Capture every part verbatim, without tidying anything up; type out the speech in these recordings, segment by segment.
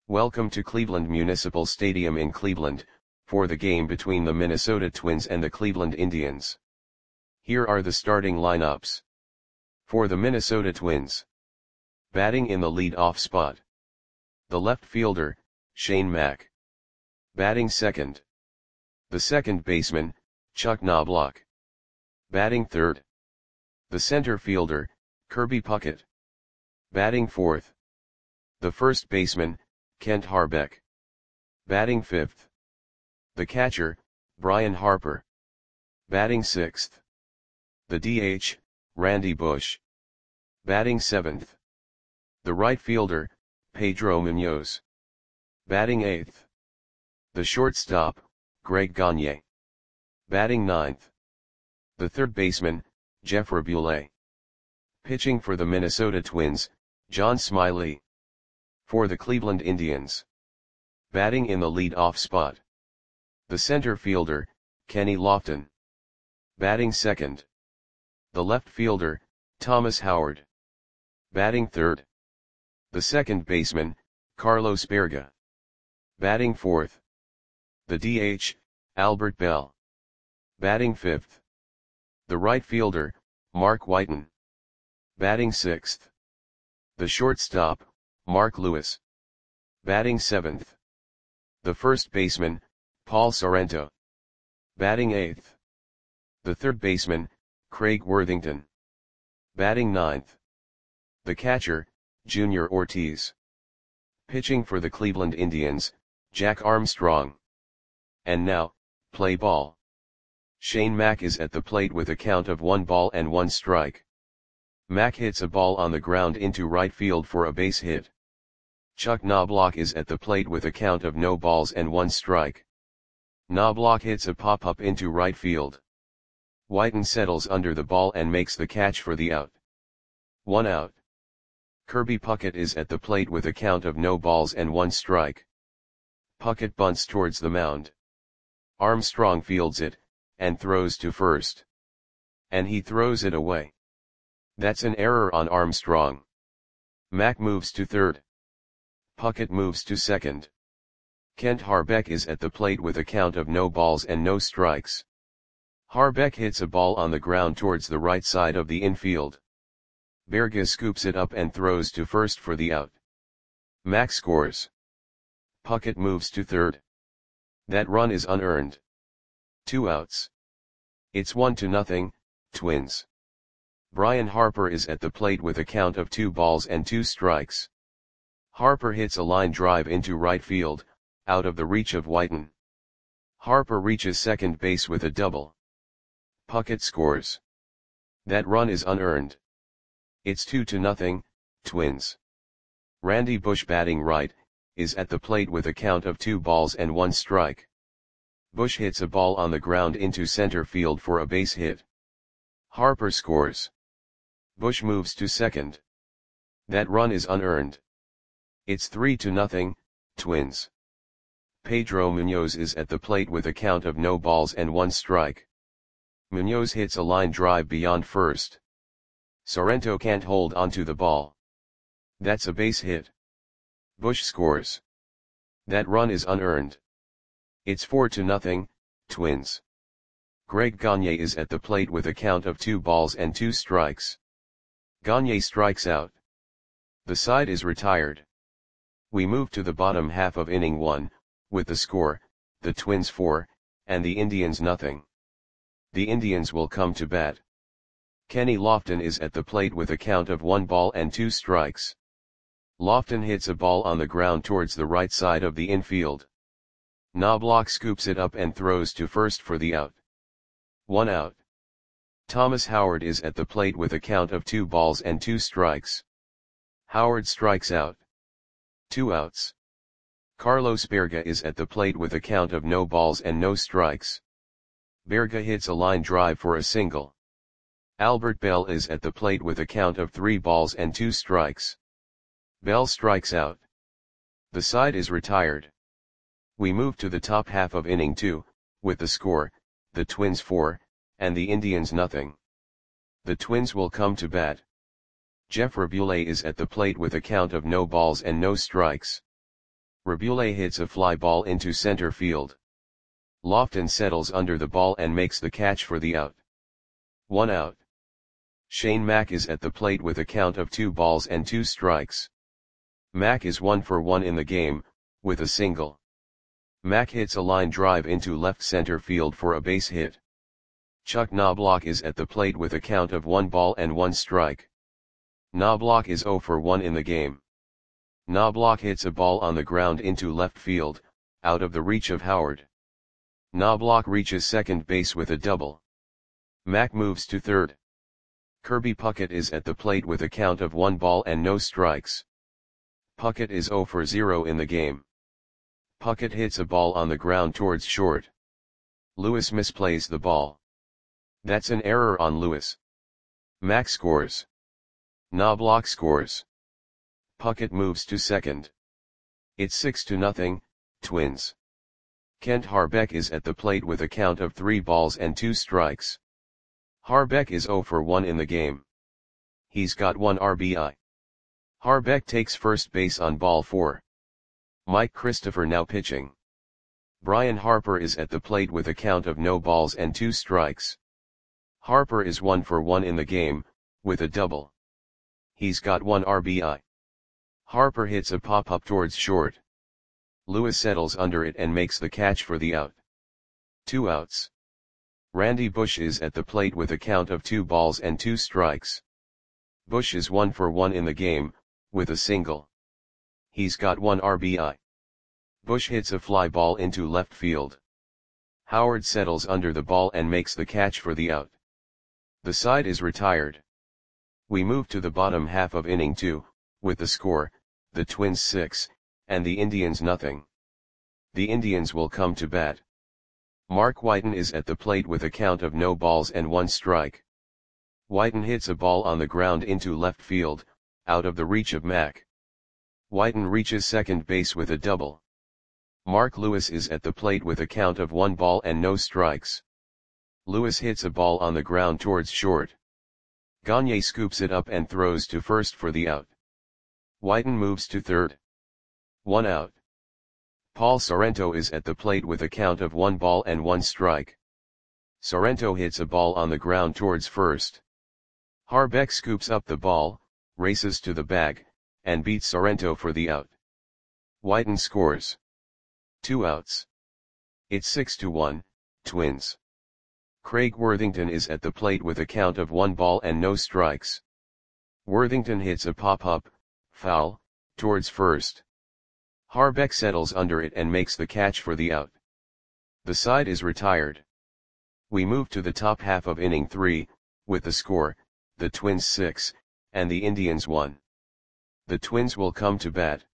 Welcome to Cleveland Municipal Stadium in Cleveland, for the game between the Minnesota Twins and the Cleveland Indians. Here are the starting lineups. For the Minnesota Twins. Batting in the lead-off spot. The left fielder, Shane Mack. Batting second. The second baseman, Chuck Knobloch. Batting third. The center fielder, Kirby Puckett. Batting fourth. The first baseman, Kent Hrbek. Batting fifth. The catcher, Brian Harper. Batting sixth. The D H, Randy Bush. Batting seventh. The right fielder, Pedro Munoz. Batting eighth. The shortstop, Greg Gagne. Batting ninth. The third baseman, Jeff Raboulet. Pitching for the Minnesota Twins, John Smiley. For the Cleveland Indians. Batting in the lead-off spot. The center fielder, Kenny Lofton. Batting second. The left fielder, Thomas Howard. Batting third. The second baseman, Carlos Berga. Batting fourth. The D H, Albert Bell. Batting fifth. The right fielder, Mark Whiten. Batting sixth. The shortstop, Mark Lewis. Batting seventh. The first baseman, Paul Sorrento. Batting eighth. The third baseman, Craig Worthington. Batting ninth. The catcher, Junior Ortiz. Pitching for the Cleveland Indians, Jack Armstrong. And now, play ball. Shane Mack is at the plate with a count of one ball and one strike. Mack hits a ball on the ground into right field for a base hit. Chuck Knobloch is at the plate with a count of no balls and one strike. Knobloch hits a pop-up into right field. Whiten settles under the ball and makes the catch for the out. One out. Kirby Puckett is at the plate with a count of no balls and one strike. Puckett bunts towards the mound. Armstrong fields it, and throws to first. And he throws it away. That's an error on Armstrong. Mack moves to third. Puckett moves to second. Kent Hrbek is at the plate with a count of no balls and no strikes. Hrbek hits a ball on the ground towards the right side of the infield. Berga scoops it up and throws to first for the out. Mack scores. Puckett moves to third. That run is unearned. Two outs. It's one to nothing, Twins. Brian Harper is at the plate with a count of two balls and two strikes. Harper hits a line drive into right field, out of the reach of Whiten. Harper reaches second base with a double. Puckett scores. That run is unearned. It's two to nothing, Twins. Randy Bush, batting right, is at the plate with a count of two balls and one strike. Bush hits a ball on the ground into center field for a base hit. Harper scores. Bush moves to second. That run is unearned. It's three to nothing, Twins. Pedro Munoz is at the plate with a count of no balls and one strike. Munoz hits a line drive beyond first. Sorrento can't hold onto the ball. That's a base hit. Bush scores. That run is unearned. It's four to nothing, Twins. Greg Gagne is at the plate with a count of two balls and two strikes. Gagne strikes out. The side is retired. We move to the bottom half of inning one, with the score, the Twins four, and the Indians nothing. The Indians will come to bat. Kenny Lofton is at the plate with a count of one ball and two strikes. Lofton hits a ball on the ground towards the right side of the infield. Knobloch scoops it up and throws to first for the out. One out. Thomas Howard is at the plate with a count of two balls and two strikes. Howard strikes out. Two outs. Carlos Berga is at the plate with a count of no balls and no strikes. Berga hits a line drive for a single. Albert Bell is at the plate with a count of three balls and two strikes. Bell strikes out. The side is retired. We move to the top half of inning two, with the score, the Twins four, and the Indians nothing. The Twins will come to bat. Jeff Raboulet is at the plate with a count of no balls and no strikes. Rabule hits a fly ball into center field. Lofton settles under the ball and makes the catch for the out. One out. Shane Mack is at the plate with a count of two balls and two strikes. Mack is one for one in the game, with a single. Mack hits a line drive into left center field for a base hit. Chuck Knobloch is at the plate with a count of one ball and one strike. Knobloch is zero for one in the game. Knobloch hits a ball on the ground into left field, out of the reach of Howard. Knobloch reaches second base with a double. Mack moves to third. Kirby Puckett is at the plate with a count of one ball and no strikes. Puckett is zero for zero in the game. Puckett hits a ball on the ground towards short. Lewis misplays the ball. That's an error on Lewis. Mack scores. Knobloch scores. Puckett moves to second. It's six to nothing, Twins. Kent Harbeck is at the plate with a count of three balls and two strikes. Harbeck is zero for one in the game. He's got one R B I. Harbeck takes first base on ball four. Mike Christopher now pitching. Brian Harper is at the plate with a count of no balls and two strikes. Harper is one for one in the game, with a double. He's got one R B I. Harper hits a pop-up towards short. Lewis settles under it and makes the catch for the out. Two outs. Randy Bush is at the plate with a count of two balls and two strikes. Bush is one for one in the game, with a single. He's got one R B I. Bush hits a fly ball into left field. Howard settles under the ball and makes the catch for the out. The side is retired. We move to the bottom half of inning two, with the score, the Twins six, and the Indians nothing. The Indians will come to bat. Mark Whiten is at the plate with a count of no balls and one strike. Whiten hits a ball on the ground into left field, out of the reach of Mack. Whiten reaches second base with a double. Mark Lewis is at the plate with a count of one ball and no strikes. Lewis hits a ball on the ground towards short. Gagne scoops it up and throws to first for the out. Whiten moves to third. One out. Paul Sorrento is at the plate with a count of one ball and one strike. Sorrento hits a ball on the ground towards first. Harbeck scoops up the ball, races to the bag, and beats Sorrento for the out. Whiten scores. Two outs. It's six to one, Twins. Craig Worthington is at the plate with a count of one ball and no strikes. Worthington hits a pop-up, foul, towards first. Harbeck settles under it and makes the catch for the out. The side is retired. We move to the top half of inning three, with the score, the Twins six, and the Indians one. The Twins will come to bat.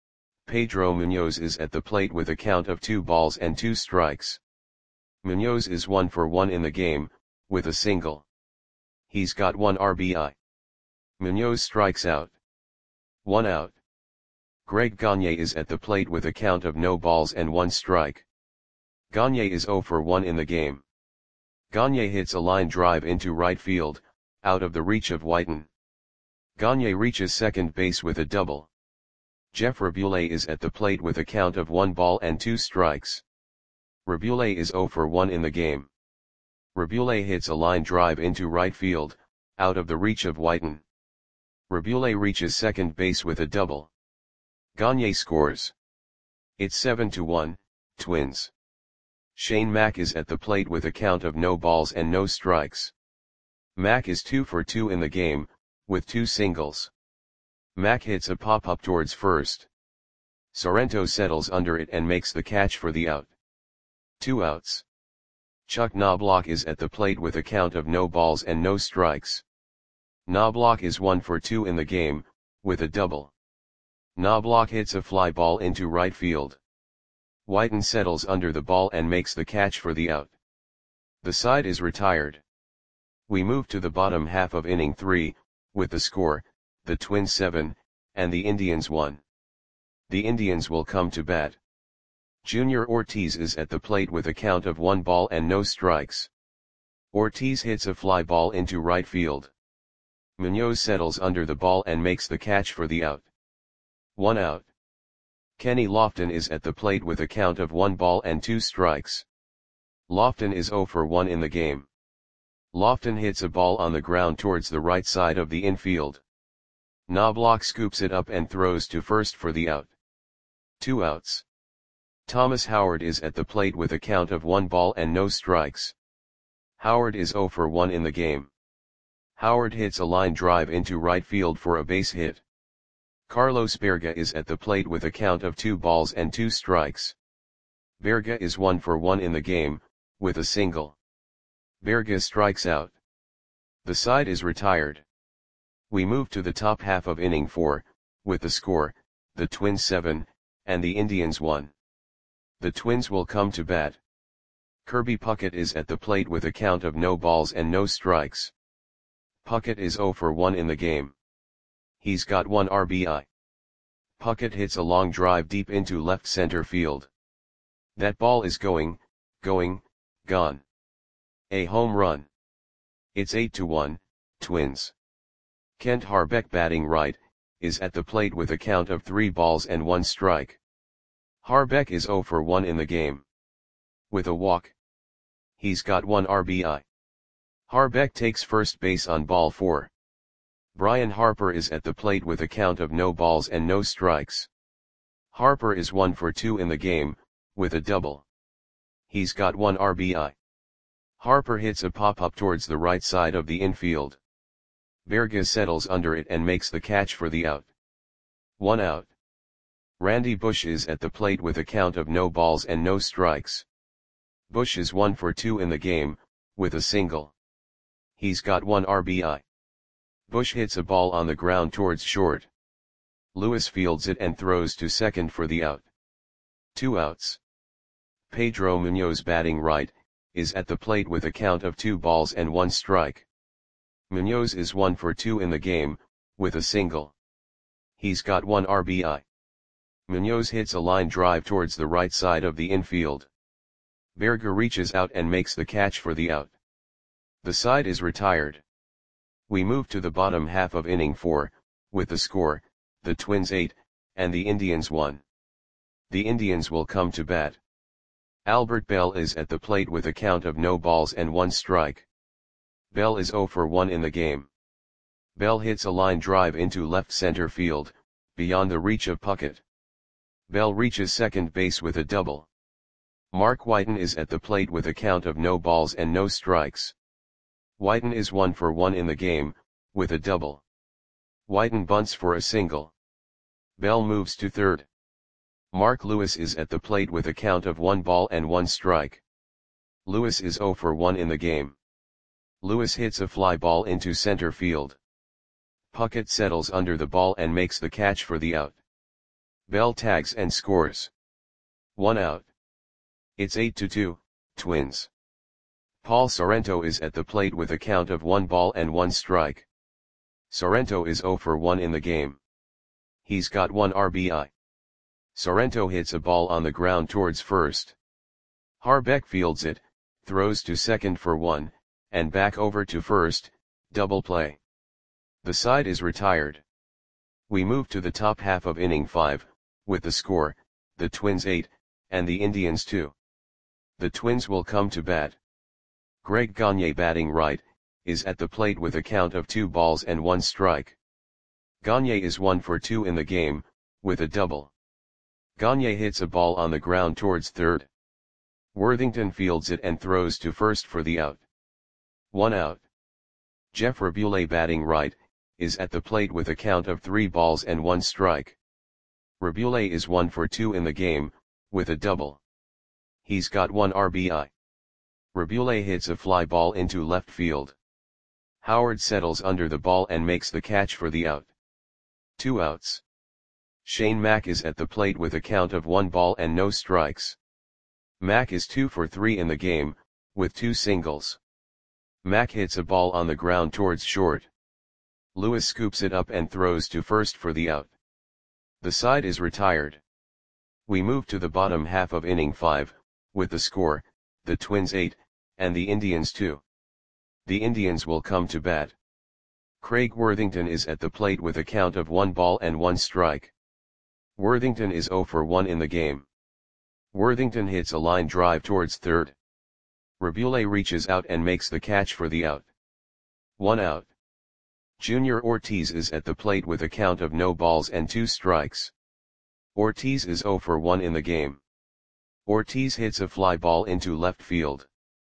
Pedro Munoz is at the plate with a count of two balls and two strikes. Munoz is one for one in the game, with a single. He's got one R B I. Munoz strikes out. One out. Greg Gagne is at the plate with a count of no balls and one strike. Gagne is zero for one in the game. Gagne hits a line drive into right field, out of the reach of Whiten. Gagne reaches second base with a double. Jeff Rabule is at the plate with a count of one ball and two strikes. Rabule is zero for one in the game. Rabule hits a line drive into right field, out of the reach of Whiten. Rabule reaches second base with a double. Gagne scores. It's seven to one, Twins. Shane Mack is at the plate with a count of no balls and no strikes. Mack is two for two in the game, with two singles. Mack hits a pop-up towards first. Sorrento settles under it and makes the catch for the out. Two outs. Chuck Knobloch is at the plate with a count of no balls and no strikes. Knobloch is one for two in the game, with a double. Knobloch hits a fly ball into right field. Whiten settles under the ball and makes the catch for the out. The side is retired. We move to the bottom half of inning three, with the score, the Twins seven, and the Indians one. The Indians will come to bat. Junior Ortiz is at the plate with a count of one ball and no strikes. Ortiz hits a fly ball into right field. Munoz settles under the ball and makes the catch for the out. One out. Kenny Lofton is at the plate with a count of one ball and two strikes. Lofton is zero for one in the game. Lofton hits a ball on the ground towards the right side of the infield. Knobloch scoops it up and throws to first for the out. Two outs. Thomas Howard is at the plate with a count of one ball and no strikes. Howard is zero for one in the game. Howard hits a line drive into right field for a base hit. Carlos Berga is at the plate with a count of two balls and two strikes. Berga is one for one in the game, with a single. Berga strikes out. The side is retired. We move to the top half of inning four, with the score, the Twins seven, and the Indians one. The Twins will come to bat. Kirby Puckett is at the plate with a count of no balls and no strikes. Puckett is zero for one in the game. He's got one R B I. Puckett hits a long drive deep into left center field. That ball is going, going, gone. A home run. It's eight to one, Twins. Kent Harbeck, batting right, is at the plate with a count of three balls and one strike. Harbeck is zero for one in the game. With a walk. He's got one R B I. Harbeck takes first base on ball four. Brian Harper is at the plate with a count of no balls and no strikes. Harper is one for two in the game, with a double. He's got one R B I. Harper hits a pop-up towards the right side of the infield. Berga settles under it and makes the catch for the out. One out. Randy Bush is at the plate with a count of no balls and no strikes. Bush is one for two in the game, with a single. He's got one R B I. Bush hits a ball on the ground towards short. Lewis fields it and throws to second for the out. Two outs. Pedro Munoz, batting right, is at the plate with a count of two balls and one strike. Munoz is one for two in the game, with a single. He's got one R B I. Munoz hits a line drive towards the right side of the infield. Berga reaches out and makes the catch for the out. The side is retired. We move to the bottom half of inning four, with the score, the Twins eight, and the Indians one. The Indians will come to bat. Albert Bell is at the plate with a count of no balls and one strike. Bell is zero for one in the game. Bell hits a line drive into left center field, beyond the reach of Puckett. Bell reaches second base with a double. Mark Whiten is at the plate with a count of no balls and no strikes. Whiten is one for one in the game, with a double. Whiten bunts for a single. Bell moves to third. Mark Lewis is at the plate with a count of one ball and one strike. Lewis is zero for one in the game. Lewis hits a fly ball into center field. Puckett settles under the ball and makes the catch for the out. Bell tags and scores. One out. It's eight to two, Twins. Paul Sorrento is at the plate with a count of one ball and one strike. Sorrento is zero for one in the game. He's got one R B I. Sorrento hits a ball on the ground towards first. Harbeck fields it, throws to second for one, and back over to first, double play. The side is retired. We move to the top half of inning five, with the score, the Twins eight, and the Indians two. The Twins will come to bat. Greg Gagne, batting right, is at the plate with a count of two balls and one strike. Gagne is one for two in the game, with a double. Gagne hits a ball on the ground towards third. Worthington fields it and throws to first for the out. One out. Jeff Rabule, batting right, is at the plate with a count of three balls and one strike. Rabule is one for two in the game, with a double. He's got one R B I. Rabule hits a fly ball into left field. Howard settles under the ball and makes the catch for the out. Two outs. Shane Mack is at the plate with a count of one ball and no strikes. Mack is two for three in the game, with two singles. Mack hits a ball on the ground towards short. Lewis scoops it up and throws to first for the out. The side is retired. We move to the bottom half of inning five, with the score, the Twins eight, and the Indians two. The Indians will come to bat. Craig Worthington is at the plate with a count of one ball and one strike. Worthington is zero for one in the game. Worthington hits a line drive towards third. Rabule reaches out and makes the catch for the out. One out. Junior Ortiz is at the plate with a count of no balls and two strikes. Ortiz is zero for one in the game. Ortiz hits a fly ball into left field.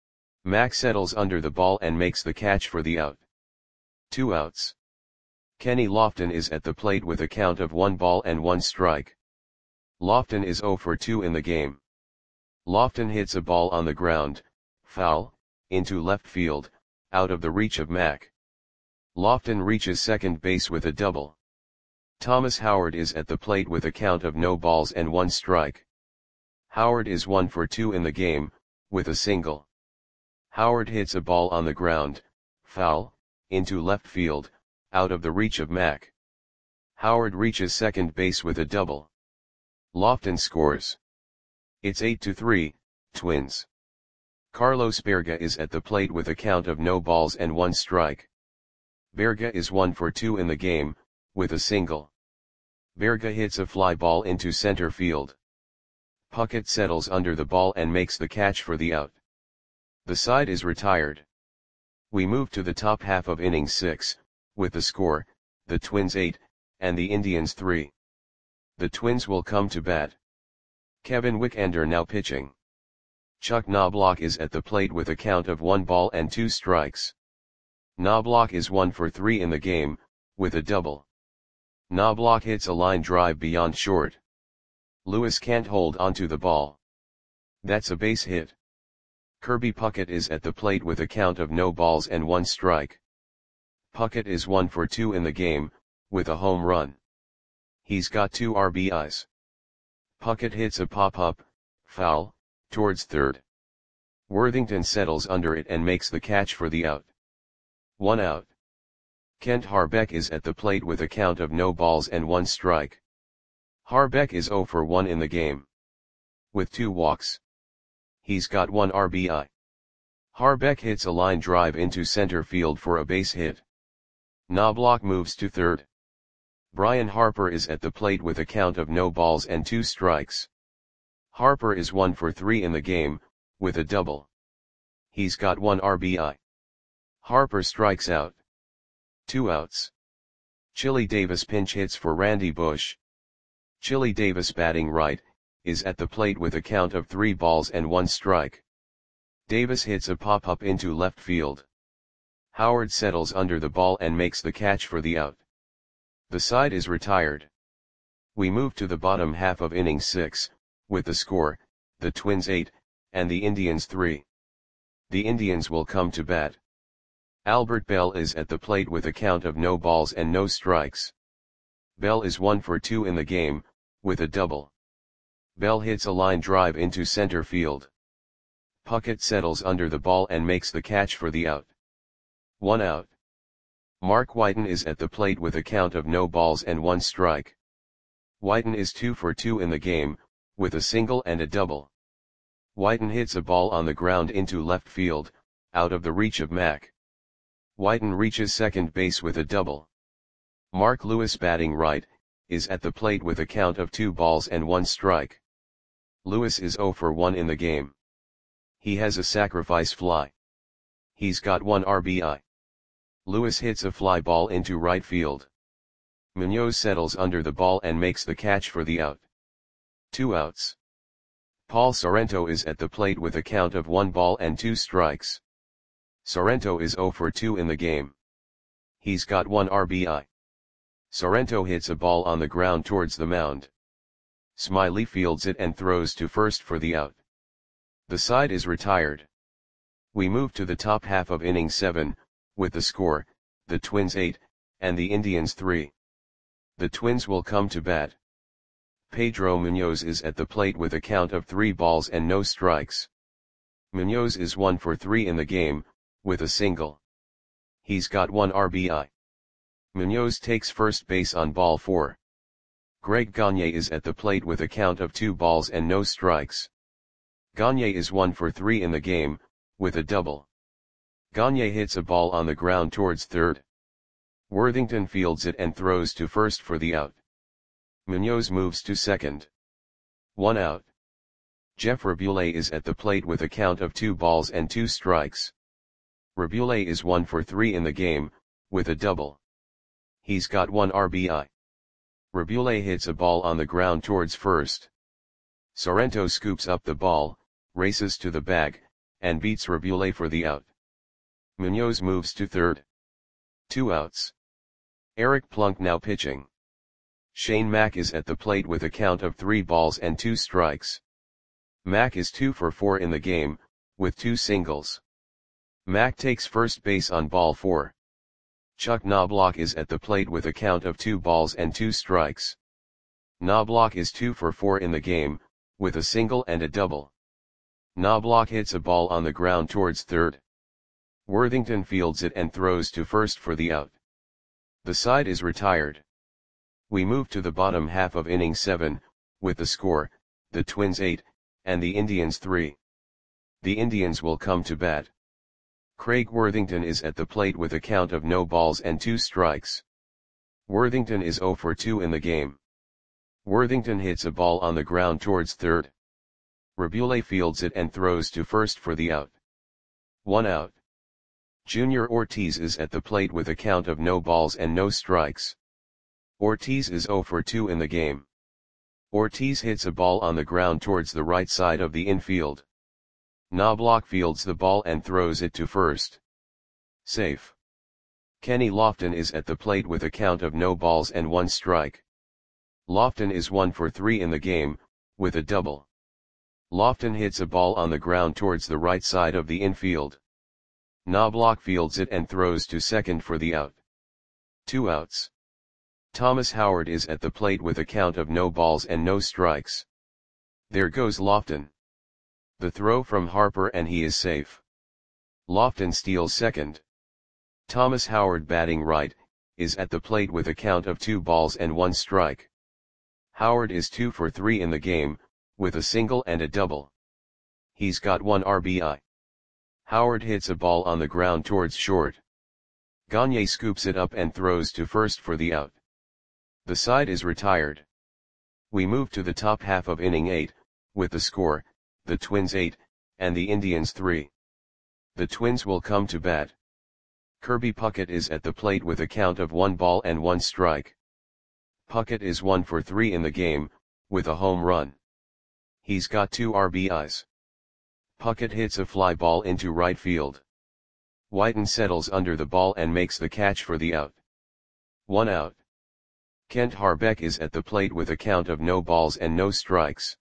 Mack settles under the ball and makes the catch for the out. Two outs. Kenny Lofton is at the plate with a count of one ball and one strike. Lofton is zero for two in the game. Lofton hits a ball on the ground, foul, into left field, out of the reach of Mack. Lofton reaches second base with a double. Thomas Howard is at the plate with a count of no balls and one strike. Howard is one for two in the game, with a single. Howard hits a ball on the ground, foul, into left field, out of the reach of Mack. Howard reaches second base with a double. Lofton scores. It's eight to three, Twins. Carlos Berga is at the plate with a count of no balls and one strike. Berga is one for two in the game, with a single. Berga hits a fly ball into center field. Puckett settles under the ball and makes the catch for the out. The side is retired. We move to the top half of inning six, with the score, the Twins eight, and the Indians three. The Twins will come to bat. Kevin Wickender now pitching. Chuck Knobloch is at the plate with a count of one ball and two strikes. Knobloch is one for three in the game, with a double. Knobloch hits a line drive beyond short. Lewis can't hold onto the ball. That's a base hit. Kirby Puckett is at the plate with a count of no balls and one strike. Puckett is one for two in the game, with a home run. He's got two R B Is. Puckett hits a pop-up, foul, towards third. Worthington settles under it and makes the catch for the out. One out. Kent Harbeck is at the plate with a count of no balls and one strike. Harbeck is zero for one in the game. With two walks. He's got one R B I. Harbeck hits a line drive into center field for a base hit. Knobloch moves to third. Brian Harper is at the plate with a count of no balls and two strikes. Harper is one for three in the game, with a double. He's got one R B I. Harper strikes out. Two outs. Chili Davis pinch hits for Randy Bush. Chili Davis, batting right, is at the plate with a count of three balls and one strike. Davis hits a pop-up into left field. Howard settles under the ball and makes the catch for the out. The side is retired. We move to the bottom half of inning six, with the score, the Twins eight, and the Indians three. The Indians will come to bat. Albert Bell is at the plate with a count of no balls and no strikes. Bell is one for two in the game, with a double. Bell hits a line drive into center field. Puckett settles under the ball and makes the catch for the out. One out. Mark Whiten is at the plate with a count of no balls and one strike. Whiten is two for two in the game, with a single and a double. Whiten hits a ball on the ground into left field, out of the reach of Mack. Whiten reaches second base with a double. Mark Lewis, batting right, is at the plate with a count of two balls and one strike. Lewis is zero for one in the game. He has a sacrifice fly. He's got one R B I. Lewis hits a fly ball into right field. Munoz settles under the ball and makes the catch for the out. Two outs. Paul Sorrento is at the plate with a count of one ball and two strikes. Sorrento is zero for two in the game. He's got one R B I. Sorrento hits a ball on the ground towards the mound. Smiley fields it and throws to first for the out. The side is retired. We move to the top half of inning seven, with the score, the Twins eight, and the Indians three. The Twins will come to bat. Pedro Munoz is at the plate with a count of three balls and no strikes. Munoz is one for three in the game, with a single. He's got one R B I. Munoz takes first base on ball four. Greg Gagne is at the plate with a count of two balls and no strikes. Gagne is one for three in the game, with a double. Gagne hits a ball on the ground towards third. Worthington fields it and throws to first for the out. Munoz moves to second. One out. Jeff Rabulais is at the plate with a count of two balls and two strikes. Rabulais is one for three in the game, with a double. He's got one R B I. Rabulais hits a ball on the ground towards first. Sorrento scoops up the ball, races to the bag, and beats Rabulais for the out. Munoz moves to third. Two outs. Eric Plunk now pitching. Shane Mack is at the plate with a count of three balls and two strikes. Mack is two for four in the game, with two singles. Mack takes first base on ball four. Chuck Knobloch is at the plate with a count of two balls and two strikes. Knobloch is two for four in the game, with a single and a double. Knobloch hits a ball on the ground towards third. Worthington fields it and throws to first for the out. The side is retired. We move to the bottom half of inning seven, with the score, the Twins eight, and the Indians three. The Indians will come to bat. Craig Worthington is at the plate with a count of no balls and two strikes. Worthington is zero for two in the game. Worthington hits a ball on the ground towards third. Rabulais fields it and throws to first for the out. One out. Junior Ortiz is at the plate with a count of no balls and no strikes. Ortiz is zero for two in the game. Ortiz hits a ball on the ground towards the right side of the infield. Knobloch fields the ball and throws it to first. Safe. Kenny Lofton is at the plate with a count of no balls and one strike. Lofton is one for three in the game, with a double. Lofton hits a ball on the ground towards the right side of the infield. Knobloch fields it and throws to second for the out. Two outs. Thomas Howard is at the plate with a count of no balls and no strikes. There goes Lofton. The throw from Harper and he is safe. Lofton steals second. Thomas Howard, batting right, is at the plate with a count of two balls and one strike. Howard is two for three in the game, with a single and a double. He's got one R B I. Howard hits a ball on the ground towards short. Gagne scoops it up and throws to first for the out. The side is retired. We move to the top half of inning eight, with the score, the Twins eight, and the Indians three. The Twins will come to bat. Kirby Puckett is at the plate with a count of one ball and one strike. Puckett is one for three in the game, with a home run. He's got two R B Is. Puckett hits a fly ball into right field. Whiten settles under the ball and makes the catch for the out. One out. Kent Harbeck is at the plate with a count of no balls and no strikes.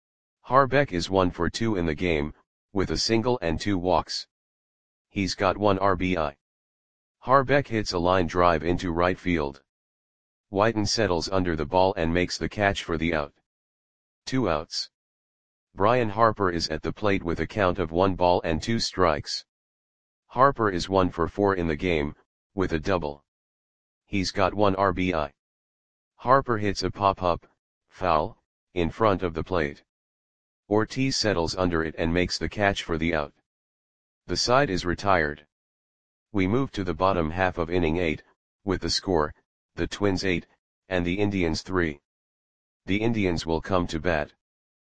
Harbeck is one for two in the game, with a single and two walks. He's got one R B I. Harbeck hits a line drive into right field. Whiten settles under the ball and makes the catch for the out. Two outs. Brian Harper is at the plate with a count of one ball and two strikes. Harper is one for four in the game, with a double. He's got one R B I. Harper hits a pop-up, foul, in front of the plate. Ortiz settles under it and makes the catch for the out. The side is retired. We move to the bottom half of inning eight, with the score, the Twins eight, and the Indians three. The Indians will come to bat.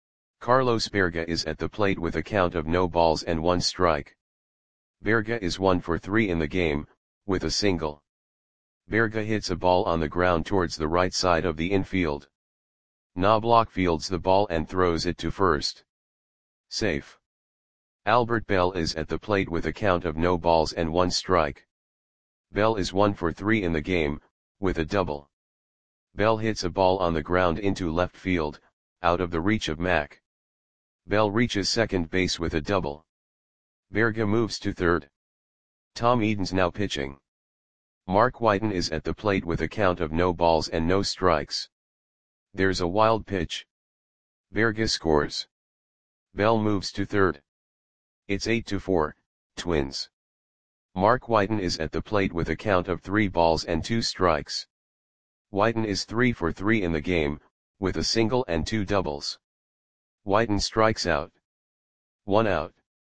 Carlos Berga is at the plate with a count of no balls and one strike. Berga is one for three in the game, with a single. Berga hits a ball on the ground towards the right side of the infield. Knobloch fields the ball and throws it to first. Safe. Albert Bell is at the plate with a count of no balls and one strike. Bell is one for three in the game, with a double. Bell hits a ball on the ground into left field, out of the reach of Mack. Bell reaches second base with a double. Berga moves to third. Tom Eden's now pitching. Mark Whiten is at the plate with a count of no balls and no strikes. There's a wild pitch. Berga scores. Bell moves to third. It's eight to four, Twins. Mark Whiten is at the plate with a count of three balls and two strikes. Whiten is three for three in the game, with a single and two doubles. Whiten strikes out. One out.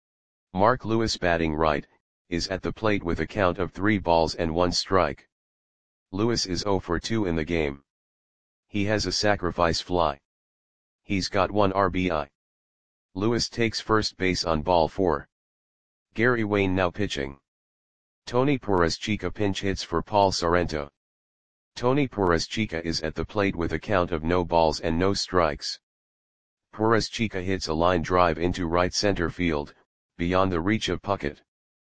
Mark Lewis, batting right, is at the plate with a count of three balls and one strike. Lewis is zero for two in the game. He has a sacrifice fly. He's got one R B I. Lewis takes first base on ball four. Gary Wayne now pitching. Tony Perez-Chica pinch hits for Paul Sorrento. Tony Perez-Chica is at the plate with a count of no balls and no strikes. Perez-Chica hits a line drive into right center field, beyond the reach of Puckett.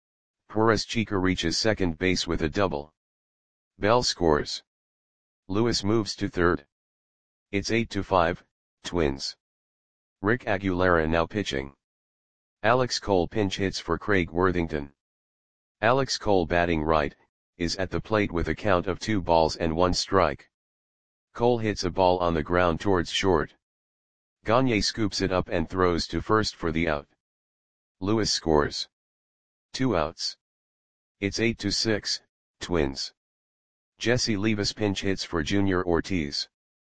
Perez-Chica reaches second base with a double. Bell scores. Lewis moves to third. It's eight to five, Twins. Rick Aguilera now pitching. Alex Cole pinch hits for Craig Worthington. Alex Cole, batting right, is at the plate with a count of two balls and one strike. Cole hits a ball on the ground towards short. Gagne scoops it up and throws to first for the out. Lewis scores. Two outs. It's eight to six, Twins. Jesse Levis pinch hits for Junior Ortiz.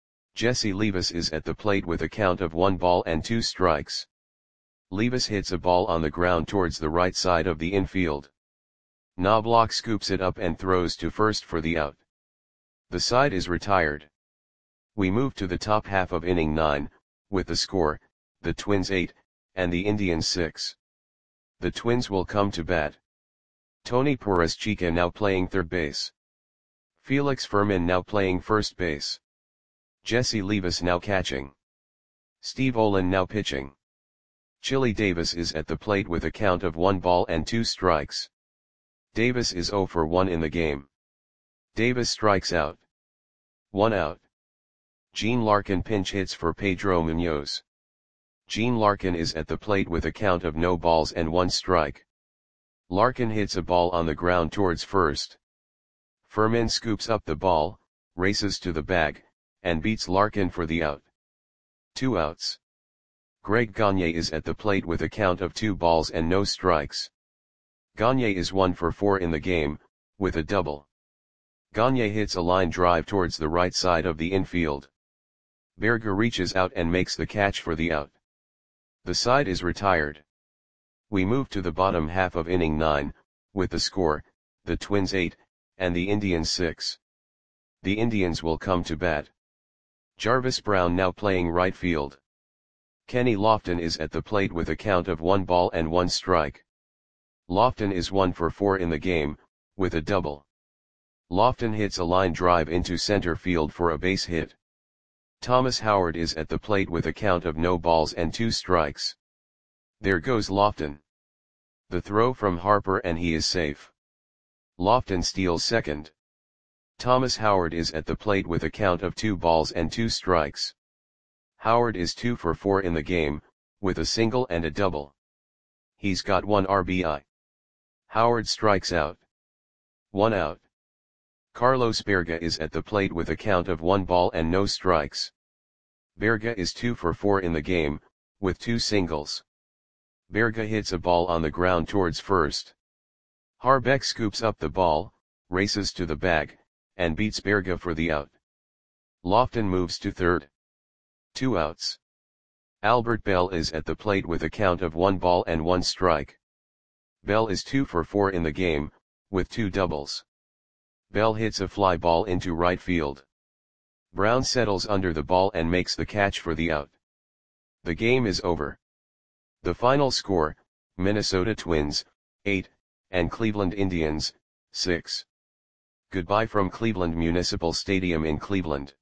Jesse Levis is at the plate with a count of one ball and two strikes. Levis hits a ball on the ground towards the right side of the infield. Knobloch scoops it up and throws to first for the out. The side is retired. We move to the top half of inning nine, with the score, the Twins eight, and the Indians six. The Twins will come to bat. Tony Perez-Chica now playing third base. Felix Fermin now playing first base. Jesse Levis now catching. Steve Olin now pitching. Chili Davis is at the plate with a count of one ball and two strikes. Davis is zero for one in the game. Davis strikes out. One out. Gene Larkin pinch hits for Pedro Munoz. Gene Larkin is at the plate with a count of no balls and one strike. Larkin hits a ball on the ground towards first. Fermin scoops up the ball, races to the bag, and beats Larkin for the out. Two outs. Greg Gagne is at the plate with a count of two balls and no strikes. Gagne is one for four in the game, with a double. Gagne hits a line drive towards the right side of the infield. Berger reaches out and makes the catch for the out. The side is retired. We move to the bottom half of inning nine, with the score, the Twins eight, and the Indians six. The Indians will come to bat. Jarvis Brown now playing right field. Kenny Lofton is at the plate with a count of one ball and one strike. Lofton is one for four in the game, with a double. Lofton hits a line drive into center field for a base hit. Thomas Howard is at the plate with a count of no balls and two strikes. There goes Lofton. The throw from Harper and he is safe. Lofton steals second. Thomas Howard is at the plate with a count of two balls and two strikes. Howard is two for four in the game, with a single and a double. He's got one R B I. Howard strikes out. One out. Carlos Berga is at the plate with a count of one ball and no strikes. Berga is two for four in the game, with two singles. Berga hits a ball on the ground towards first. Harbeck scoops up the ball, races to the bag, and beats Berga for the out. Lofton moves to third. Two outs. Albert Bell is at the plate with a count of one ball and one strike. Bell is two for four in the game, with two doubles. Bell hits a fly ball into right field. Brown settles under the ball and makes the catch for the out. The game is over. The final score, Minnesota Twins, eight, and Cleveland Indians, six. Goodbye from Cleveland Municipal Stadium in Cleveland.